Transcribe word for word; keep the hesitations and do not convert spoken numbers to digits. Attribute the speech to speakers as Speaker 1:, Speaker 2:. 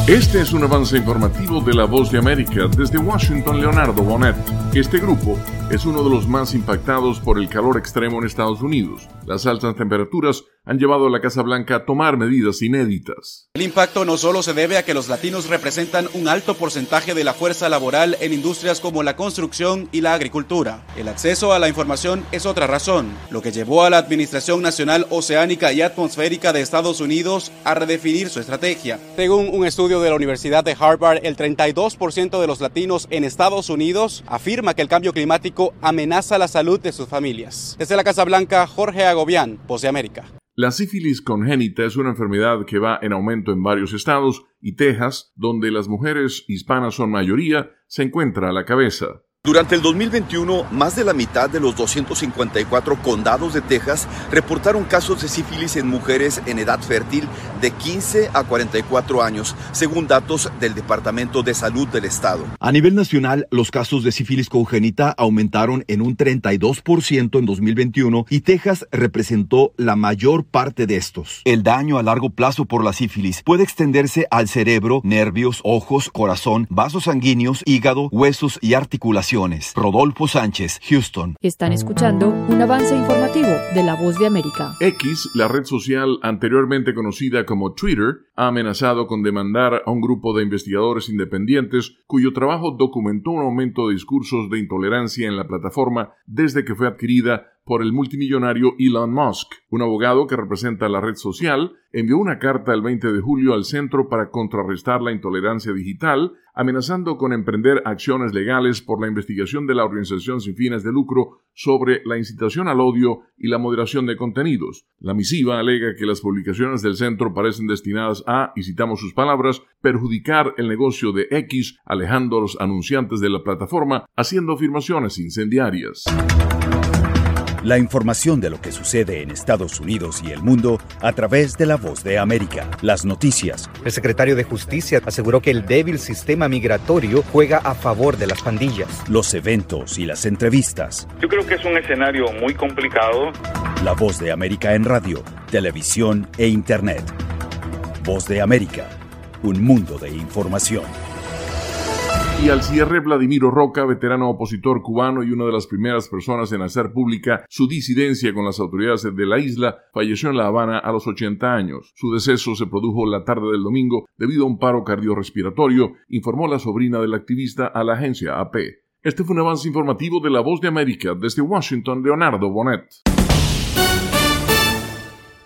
Speaker 1: Este es un avance informativo de La Voz de América. Desde Washington, Leonardo Bonet. Este grupo es uno de los más impactados por el calor extremo en Estados Unidos. Las altas temperaturas han llevado a la Casa Blanca a tomar medidas inéditas.
Speaker 2: El impacto no solo se debe a que los latinos representan un alto porcentaje de la fuerza laboral en industrias como la construcción y la agricultura. El acceso a la información es otra razón, lo que llevó a la Administración Nacional Oceánica y Atmosférica de Estados Unidos a redefinir su estrategia. Según un estudio de la Universidad de Harvard, el treinta y dos por ciento de los latinos en Estados Unidos afirma que el cambio climático amenaza la salud de sus familias. Desde la Casa Blanca, Jorge Agobián, Voz de América.
Speaker 1: La sífilis congénita es una enfermedad que va en aumento en varios estados y Texas, donde las mujeres hispanas son mayoría, se encuentra a la cabeza.
Speaker 3: Durante el dos mil veintiuno, más de la mitad de los doscientos cincuenta y cuatro condados de Texas reportaron casos de sífilis en mujeres en edad fértil de quince a cuarenta y cuatro años, según datos del Departamento de Salud del estado.
Speaker 4: A nivel nacional, los casos de sífilis congénita aumentaron en un treinta y dos por ciento en dos mil veintiuno y Texas representó la mayor parte de estos. El daño a largo plazo por la sífilis puede extenderse al cerebro, nervios, ojos, corazón, vasos sanguíneos, hígado, huesos y articulaciones. Rodolfo Sánchez, Houston.
Speaker 5: Están escuchando un avance informativo de La Voz de América.
Speaker 1: X, la red social anteriormente conocida como Twitter, ha amenazado con demandar a un grupo de investigadores independientes cuyo trabajo documentó un aumento de discursos de intolerancia en la plataforma desde que fue adquirida por el multimillonario Elon Musk. Un abogado que representa la red social envió una carta el veinte de julio al Centro para contrarrestar la intolerancia digital, amenazando con emprender acciones legales por la investigación de la organización sin fines de lucro sobre la incitación al odio y la moderación de contenidos. La misiva alega que las publicaciones del centro parecen destinadas a, y citamos sus palabras, perjudicar el negocio de X, alejando a los anunciantes de la plataforma, haciendo afirmaciones incendiarias.
Speaker 6: La información de lo que sucede en Estados Unidos y el mundo a través de La Voz de América. Las noticias.
Speaker 7: El secretario de Justicia aseguró que el débil sistema migratorio juega a favor de las pandillas.
Speaker 6: Los eventos y las entrevistas.
Speaker 8: Yo creo que es un escenario muy complicado.
Speaker 6: La Voz de América en radio, televisión e internet. Voz de América, un mundo de información.
Speaker 1: Y al cierre, Vladimiro Roca, veterano opositor cubano y una de las primeras personas en hacer pública su disidencia con las autoridades de la isla, falleció en La Habana a los ochenta años. Su deceso se produjo la tarde del domingo debido a un paro cardiorrespiratorio, informó la sobrina del activista a la agencia A P. Este fue un avance informativo de La Voz de América. Desde Washington, Leonardo Bonet.